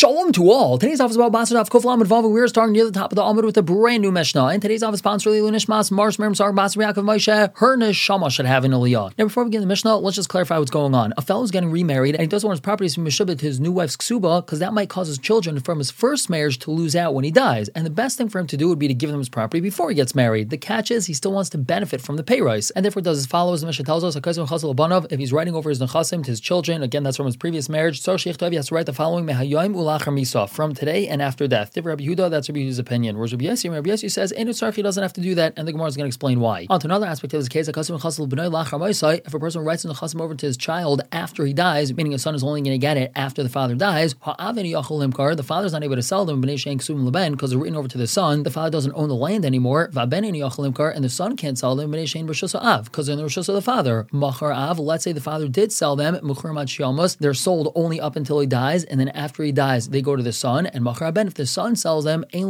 Shalom to all. Today's office about Basar Daf Kuf Lamed Vav. We're starting near the top of the Amud with a brand new Mishnah. And today's office sponsor Lunishmas Marsh Merim Sarg Basar Yaakov Moshe. Her neshama should have an aliyah. Now, before we get into the Mishnah, let's just clarify what's going on. A fellow is getting remarried and he doesn't want his properties to be mishubed to his new wife's ksuba because that might cause his children from his first marriage to lose out when he dies. And the best thing for him to do would be to give them his property before he gets married. The catch is he still wants to benefit from the pay rise, and therefore does as follows. The Mishnah tells us: if he's writing over his nechasim to his children, again that's from his previous marriage, so he has to write the following: from today and after death. Rabbi Yehuda, that's Rabbi Yehuda's opinion. Whereas Rabbi Yossi says, he doesn't have to do that, and the Gemara is going to explain why. On to another aspect of this case, if a person writes an nechasim over to his child after he dies, meaning a son is only going to get it after the father dies, the father's not able to sell them because they're written over to the son. The father doesn't own the land anymore, and the son can't sell them because they're in the rishus of the father. Let's say the father did sell them, they're sold only up until he dies, and then after he dies, they go to the son, and if the son sells them, the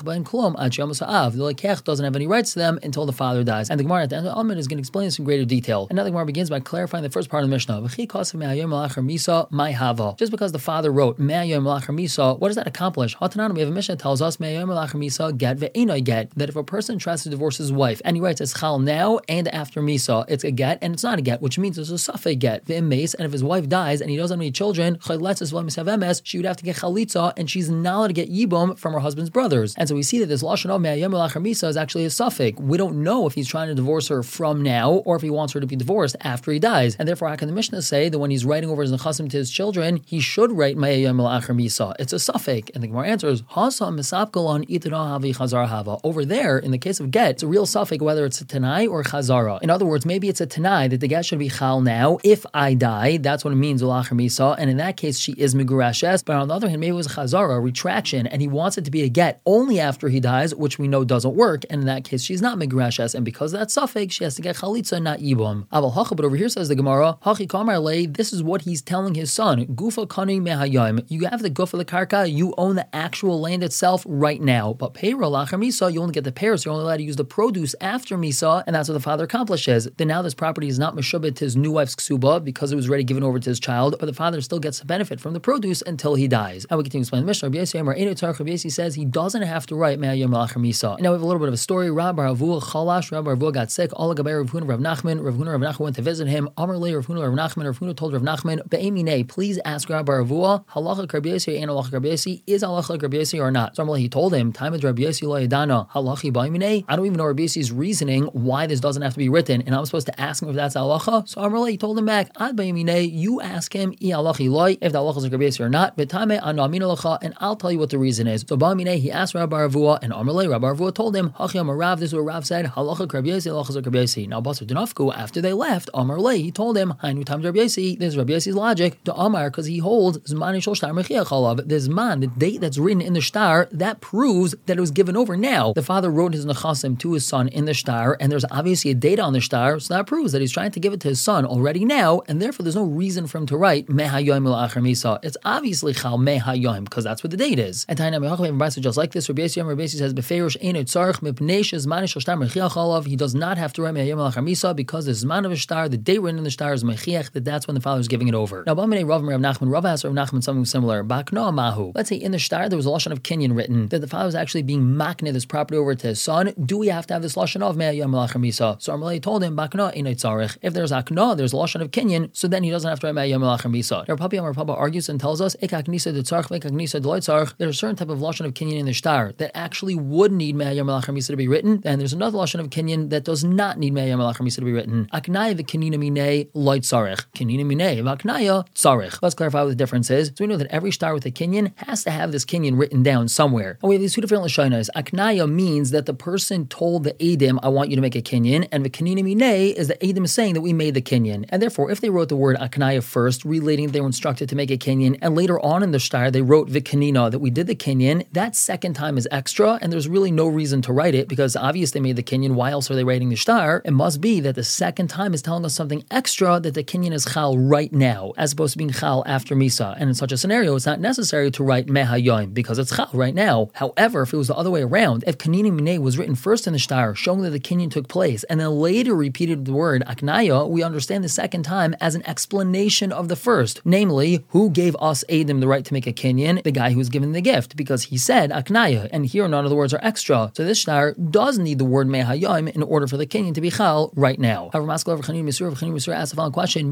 lekech doesn't have any rights to them until the father dies. And the Gemara at the end of the Amud is going to explain this in greater detail. And now the Gemara begins by clarifying the first part of the Mishnah. Just because the father wrote, what does that accomplish? We have a Mishnah that tells us that if a person tries to divorce his wife, and he writes it's chal now and after Misa, it's a get and it's not a get, which means it's a safek get. And if his wife dies and he doesn't have any children, she would have to get chalitza, and she's not allowed to get yibum from her husband's brothers. And so we see that this lashon of me'ayom elachar misa is actually a suffix. We don't know if he's trying to divorce her from now or if he wants her to be divorced after he dies. And therefore, how can the Mishnah say that when he's writing over his nechasim to his children, he should write me'ayom elachar misa? It's a suffix. And the Gemara answers, over there, in the case of get, it's a real suffix whether it's a tanai or chazara. In other words, maybe it's a tanai that the get should be chal now. If I die, that's what it means, elachar misa. And in that case, she is migurashes. But on the other hand, maybe it was a chazara, a retraction, and he wants it to be a get only after he dies, which we know doesn't work. And in that case, she's not migrashes, and because of that suffix, she has to get chalitza, not yibum. But over here says the Gemara, hachi kamar le, this is what he's telling his son. Gufa kani mehayim. You have the gufa the karka, you own the actual land itself right now. But payra lachar misa, you only get the payers, you're only allowed to use the produce after misa, and that's what the father accomplishes. Then now this property is not meshubet to his new wife's ksuba because it was already given over to his child, but the father still gets the benefit from the produce until he dies. And we continue to explain the Mishnah. Rabbi Yossi says he doesn't have to write me'ayom elachar misa. Now we have a little bit of a story. Rabbi Ravua chalash. Rabbi Ravua got sick. All Gaber Rav Huna Rav Nachman. Rav Nachman went to visit him. Amar le Rav Huna Rav Nachman. Rav Huna told Rav Nachman, "Be'emine, please ask Rabbi Ravua halacha Rabbi Yossi and halacha Rabbi Yossi, is halacha Rabbi Yossi or not?" So he told him, "Time with Rabbi Yossi lo yadana halachi ba'emine." I don't even know Rabbi Yossi's reasoning why this doesn't have to be written, and I'm supposed to ask him if that's halacha. So Amar le, he told him back, "Ad ba'emine, you ask him I halachi loy if the halacha is Rabbi Yossi or not. Betame anu amina lacha, and I'll tell you what the reason is." So Ba'amine, he asked Rabbi Ravua, and Amarle, Rabbi Ravua told him, Hachiyam Rav, this is what Rav said, halacha Rabbi Yossi, halacha Rabbi Yossi. Now Basar Dinafku, after they left, Amarle, he told him, Hainu Tam Rabbi Yossi, this is Rabbi Yossi's logic, to Amar, because he holds Zman Shol Shtar Mechiach Halav, the Zman, the date that's written in the Shtar, that proves that it was given over now. The father wrote his nechasim to his son in the Shtar, and there's obviously a date on the Shtar, so that proves that he's trying to give it to his son already now, and therefore there's no reason for him to write Mehayom Elachar Misa. It's obviously Chal Mehayom, because that's what the date is. And just like this, Rabbi Yossi says, he does not have to write me'ayom elachar misa because the zman of a shtar, the date written in the shtar is mechiach, that's when the father is giving it over. Now, Rav Nachman, Rav asked Rav Nachman something similar. Let's say in the shtar there was a lashon of kinyan written that the father was actually being makne this property over to his son. Do we have to have this lashon of me'ayom elachar misa? So Amalei told him, bakna inay tzarich. If there's akna, there's a lashon of kinyan, so then he doesn't have to write me'ayom elachar misa. Now, Papa argues and tells us, there's a certain type of lashon of kinyan in the shtar that actually would need me'ayom elachar misa to be written, and there's another lashon of kinyan that does not need me'ayom elachar misa to be written. Aknaya v'kinina minei loy tzarich. Kinina minei v'aknaya tzarich. Let's clarify what the difference is. So we know that every shtar with a kinyan has to have this kinyan written down somewhere. And we have these two different lashonos. Aknaya means that the person told the edim, I want you to make a kinyan, and the kinina minei is the edim saying that we made the kinyan. And therefore, if they wrote the word aknaya first, relating they were instructed to make a kinyan, and later on in the shtar they wrote v'kinina, that we did the kinyan, that second time is extra, and there's really no reason to write it because obviously they made the kinyan. Why else are they writing the shtar? It must be that the second time is telling us something extra, that the kinyan is chal right now, as opposed to being chal after misa. And in such a scenario, it's not necessary to write mehayim because it's chal right now. However, if it was the other way around, if kinina minei was written first in the shtar, showing that the kinyan took place, and then later repeated the word aknaya, we understand the second time as an explanation of the first, namely, who gave us edim the right to to make a kinyan the guy who was given the gift, because he said aknaya, and here none of the words are extra. So this shtar does need the word mehayim in order for the kinyan to be chal right now. However, Maskal Chanina Misur asked the following question: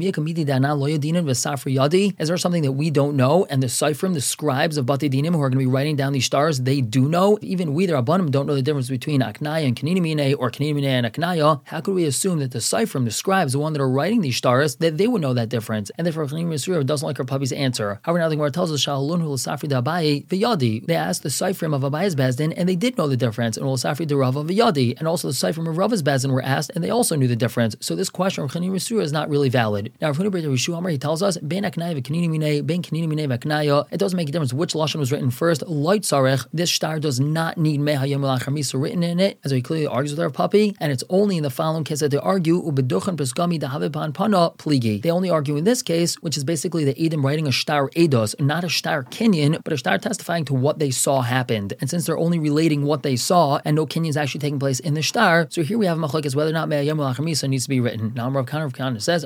is there something that we don't know, and the Seifrim, the scribes of Bati Dinim, who are going to be writing down these stars, they do know? Even we, the Rabbanim, don't know the difference between Aknaya and Kaninimine, or Kaninimine and Aknaya. How could we assume that the Seifrim, the scribes, the one that are writing these stars, that they would know that difference? And therefore, Chanina Misur doesn't like her puppy's answer. However, now the Gemara tells us, Shahalun Hulasafri da Abaye v'Yadi. They asked the Seifrim of Abaye's Bezdin, and they did know the difference. And Hulasafri da Rava v'Yadi. And also the Seifrim of Rava's Bezdin were asked, and they also knew the difference. So this question of Chanina Misur is not really valid. Now, he tells us, Ben Aknaya v'Kaninimine, Ben Kaninimine v'Aknaya. It doesn't make a difference which lashon was written first. Light sarech. This shtar does not need mehayim l'achamisa written in it, as he clearly argues with our puppy, and it's only in the following case that they argue ubeduchan pesgami dahavipan pana pligi. They only argue in this case, which is basically the Edom writing a shtar edos, not a shtar kinyan, but a shtar testifying to what they saw happened. And since they're only relating what they saw, and no kinyan is actually taking place in the shtar, so here we have machlokes whether or not mehayim l'achamisa needs to be written. Now Rav Kana says,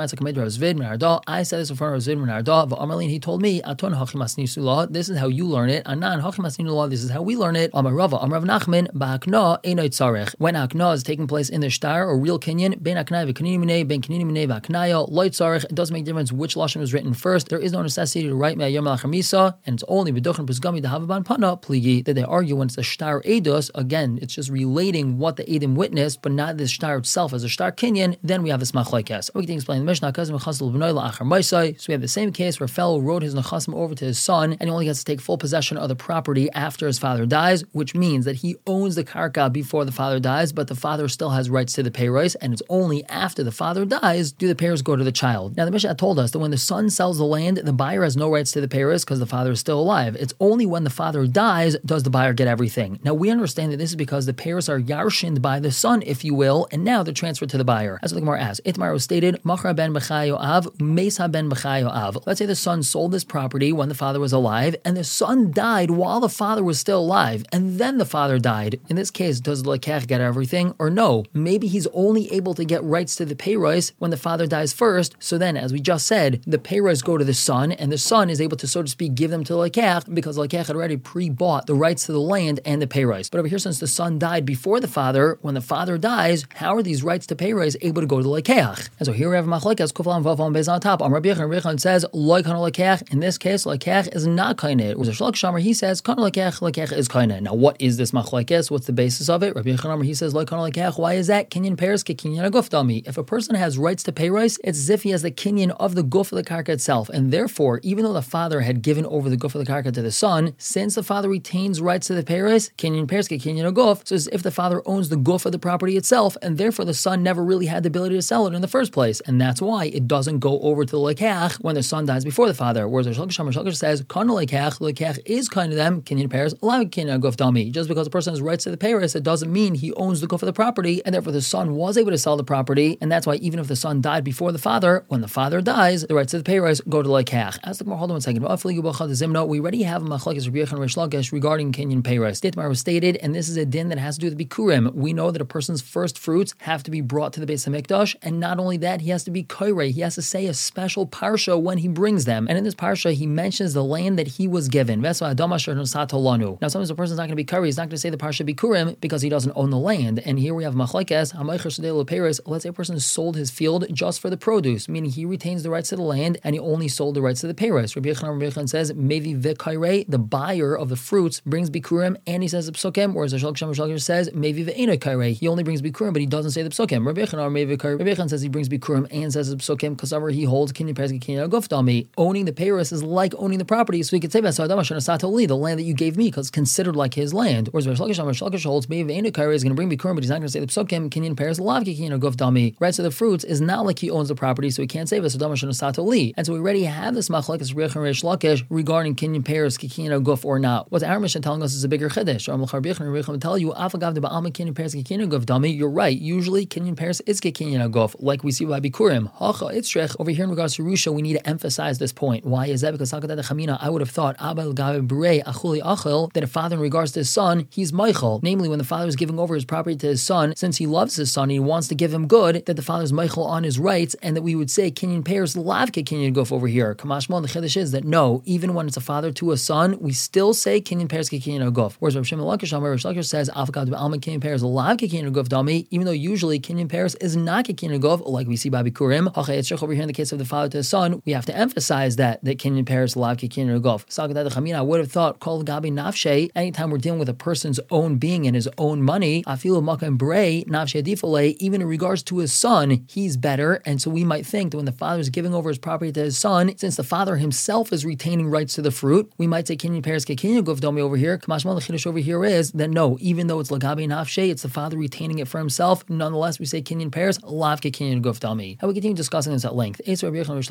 I said this in front of Zvid min Arda, Amarlin, he told me, Aton hachimas nisula, this is how you learn it, Anan hachimas nisula, this is how we learn it, Amarava, Amarav Nachman, Ba'akna, Einot Tzarech. When Akna is taking place in the shtar, or real kinyan, Ben Aknai v'Kaninimine, Ben Kaninimine v'Aknaya, Loit Tzarech, it doesn't make a difference which lashon was written first, there is no necessity to write Me'ayom L'Achamisa, and it's only B'dochen P'zgami D'Havaban Pana, Pligi, that they argue when it's a shtar Eidos, again, it's just relating what the Edom witnessed, but not the shtar itself as a shtar kinyan, then we have this machlokes. We can explain the Mishnah, so we have the same case where a fellow wrote his nechasim over to his son, and he only gets to take full possession of the property after his father dies, which means that he owns the karka before the father dies, but the father still has rights to the peiros, and it's only after the father dies do the peiros go to the child. Now the Mishnah told us that when the son sells the land, the buyer has no rights to the peiros because the father is still alive. It's only when the father dies does the buyer get everything. Now we understand that this is because the peiros are yarshined by the son, if you will, and now they're transferred to the buyer. As the Gemara asks, Itmar was stated, Machra ben b'chayo av, Mesa ben b'chayo av. Let's say the son sold this property when the father was alive, and the son died while the father was still alive, and then the father died. In this case, does the lekech get everything, or no? Maybe he's only able to get rights to the peiros when the father dies first, so then, as we just said, the peiros go to the son, and the son is able to, so to speak, give them to the lekech, because the lekech had already pre-bought the rights to the land and the peiros. But over here, since the son died before the father, when the father dies, how are these rights to peiros able to go to the lekech? And so here we have machlokes kuflam vavam bez on top. Amar Rabbi says loy kana lekech. In this case, lekech is not kaineh. Whereas Shalak Shamar, he says kana lekech is kaineh. Now what is this machlokes? What's the basis of it? Rabbi Yochanan, he says loy kana lekech. Why is that? Kinyan peiros ke kinyan aguf dami. If a person has rights to peiros, it's as if he has the kinyan of the guf of the karka itself, and therefore, even though the father had given over the guf of the karka to the son, since the father retains rights to the peiros, kinyan peiros ke kinyan aguf, so it's as if the father owns the guf of the property itself, and therefore the son never really had the ability to sell it in the first place, and that's why it doesn't go over to the lekech when the son dies before the father. Whereas Shalak says kana lekech is kind of them kinyan peiros like kinyan aguf dami. Just because a person has rights to the peiros, it doesn't mean he owns the guf of the property, and therefore the son was able to sell the property, and that's why even if the son died before the father, when the father dies, the rights to the peiros go to the lekech. As the Gemara, hold on 1 second. We already have a machlokes Rabbi Yochanan and Rish Lakish regarding kinyan peiros. Ditmar was stated, and this is a din that has to do with bikurim. We know that a person's first fruits have to be brought to the Beis Hamikdash, and not only that, he has to be koirei. He has to say a special parsha when he brings them. And in this parsha, he mentions the land that he was given. Now, sometimes a person's not going to be koirei. He's not going to say the parsha bikurim because he doesn't own the land. And here we have machlokes. Let's say a person sold his field just for the produce, meaning he retains the rights to the land and he only sold the rights to the peiros. Rabbi Yochanan says maybe the buyer of the fruits brings bikurim and he says the psukim, whereas the Shalak says maybe he only brings bikurim but he doesn't say the psukim. Rabbi Yochanan says he brings bikurim and says the psukim because he holds kinyan peiros kinyan aguf dami. Owning the peiros is like owning the property, so he could say the land that you gave me because it's considered like his land. Whereas Shalak holds maybe is going to bring bikurim but he's not going to say the psukim kinyan peiros lav kinyan aguf dami. Right, so the fruits is not like he owns the property, so he can't say Vasodama. And so we already have this machlokes Rabbi Yochanan and Rish Lakish regarding kinyan peiros kinyan aguf or not. What our Mishnah telling us is a bigger chiddush. Rabbi Yochanan will tell you you're right. Usually kinyan peiros is kinyan aguf, like we see by bikurim. Over here in regards to Rusha, we need to emphasize this point. Why is that? Because I would have thought that a father in regards to his son, he's Michael. Namely, when the father is giving over his property to his son, since he loves his son and he wants to give him good, that the father's Michael on his rights, and that we would say kinyan peiros lavke kinyan aguf over here. Kamashmon, the chiddush is that no, no, even when it's a father to a son, we still say Kinyan Peres Kinyan Aguf. Whereas Rav Shimon Lakish says Avkad Alma Kinyan Peres Lav Kinyan Aguf Dami, even though usually Kinyan Peres is not Kinyan Aguf, like we see by Bikurim. Over here in the case of the father to the son, we have to emphasize that Kinyan Peres Lav Kinyan Aguf. I would have thought Kol Gabi Nafshe, anytime we're dealing with a person's own being and his own money, Afilu Makam Brei Nafshe Difale, even in regards to his son, he's better. And so we might think that when the father is giving over his property to his son, since the father himself is retaining rights to the fruit, we might say Kinyan Peres Kinyan Aguf Dami over here. Kamashmal the Chiddush over here is that no, even though it's Lagabi Nafshe, it's the father retaining it for himself. Nonetheless, we say Kinyan Peres Lav Kinyan Aguf Dami. And we continue discussing this at length. We had a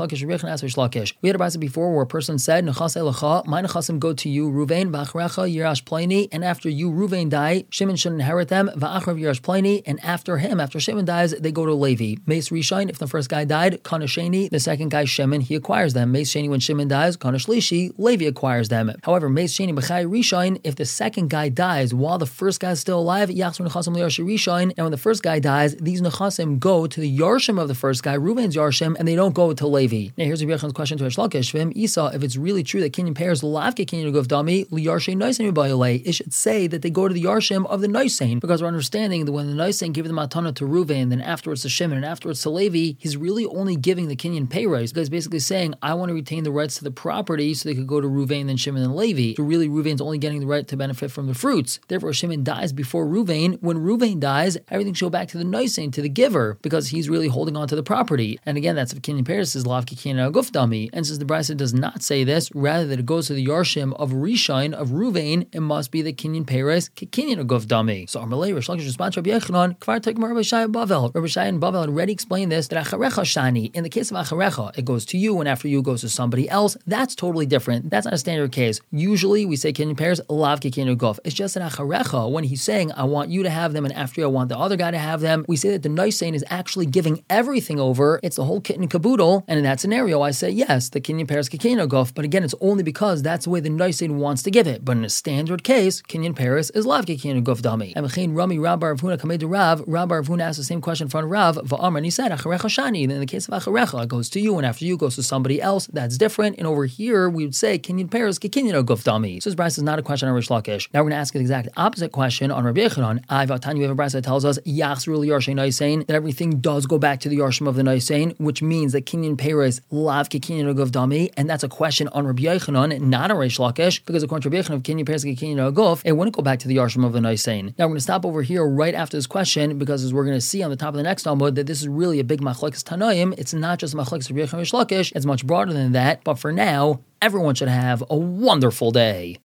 brisa before where a person said, Nechasei Lecha, my Nechasim go to you, Ruvain, V'achrecha Yirash Pliny, and after you, Ruvain, die, Shimon should inherit them, V'achrav Yirash Pliny, and after him, after Shimon dies, they go to Levi. Meis Rishon, if the first guy died, Kana Sheni, the second guy, Shimon, he acquires them. Meis Sheni, when Shimon dies, Kana Shlishi, Levi acquires them. However, Meis Sheni, B'chai Rishon, if the second guy dies while the first guy is still alive, Yachzor Nechasim L'Yarsh Rishon, and when the first guy dies, these Nechasim go to the Yarshim of the first guy, Ruvain's Yarshim, and they don't go to Levi. Now here's a Yechon's question to Hashlakish. V'im Isa, if it's really true that Kinyan Peres Lavke Kinyan Aguf Dami Liyarshe Noisein B'Yalei, it should say that they go to the Yarshim of the Noisein, because we're understanding that when the Noisein gave the Matana to Ruvain, then afterwards to Shimon, and afterwards to Levi, he's really only giving the Kinyan Peres, because basically saying, I want to retain the rights to the property so they could go to Ruvain, then Shimon, and Levi. So really Ruvain's only getting the right to benefit from the fruits. Therefore, Shimon dies before Ruvain. When Ruvain dies, everything should go back to the Noisein, to the giver, because he's really holding on to the property. And again, that's if Kinyan Peres is Lavke Kinyan Aguf Dami. And since the Brisa does not say this, rather that it goes to the Yarshim of Rishon, of Ruvain, it must be the Kinyan Peres Kinyan Aguf Dami. So Amalei Rish Lakish responds Rabbi Yechanan, Kvar Tekmar Rabbi Shai Bavel. Rabbi Shai and Bavel had already explained this, that Acharecha Shani, in the case of Acharecha, it goes to you, and after you goes to somebody else. That's totally different. That's not a standard case. Usually we say Kinyan Peres Lavke Kinyan Aguf. It's just that Acharecha, when he's saying, I want you to have them, and after you, I want the other guy to have them, we say that the Noisein is actually giving everything over. It's the whole kit and caboodle, and in that scenario, I say, yes, the Kinyan Peres Kinyan Aguf, but again, it's only because that's the way the Noisein wants to give it. But in a standard case, Kinyan Peres is Lavke Kinyan Aguf Dami. And Mechain Rami Rabbar of Huna Kamed Rav, Rabbar of Huna asked the same question in front of Rav, Va'amr, and he said, Acharecha Shani, and in the case of Acharecha, it goes to you, and after you goes to somebody else. That's different, and over here, we would say, Kinyan Peres Kinyan Aguf Dami. So this Brisa is not a question on Rish Lakish. Now we're going to ask the exact opposite question on Rabbi Yechanan. Tanya, we have a Brisa that tells us, Yachzru L'Yarshe Noisein, that everything does go back to the Yarshim of the Noisein, which means that Kinyan Peres Lavke Kinyan Aguf Dami, and that's a question on Rabbi Yechanan, not on Rish Lakish, because according to Rabbi Yechanan of Kinyan Peres Kinyan Aguf, it wouldn't go back to the Yarshim of the Noisein. Now we're going to stop over here right after this question, because as we're going to see on the top of the next Amud, that this is really a big machlekes Tanoim. It's not just machlekes Rabbi Yechanan and Rish Lakish, it's much broader than that, but for now, everyone should have a wonderful day.